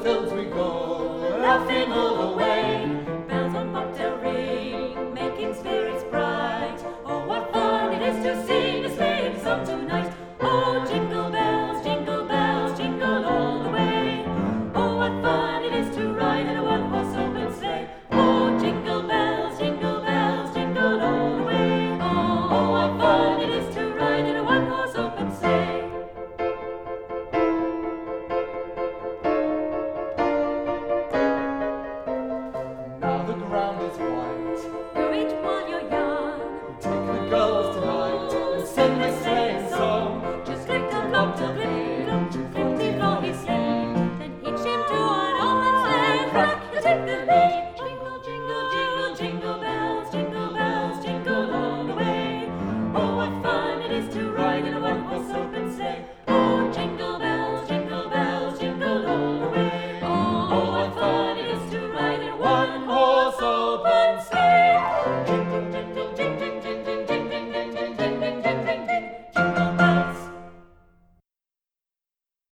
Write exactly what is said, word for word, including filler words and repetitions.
fields we go, laughing all the way. Bells on bobtail ring, making spirits bright. Oh, what fun it is to sing a sleighing song tonight. Oh, jingle bells, jingle bells, jingle all the way. Oh, what fun it is to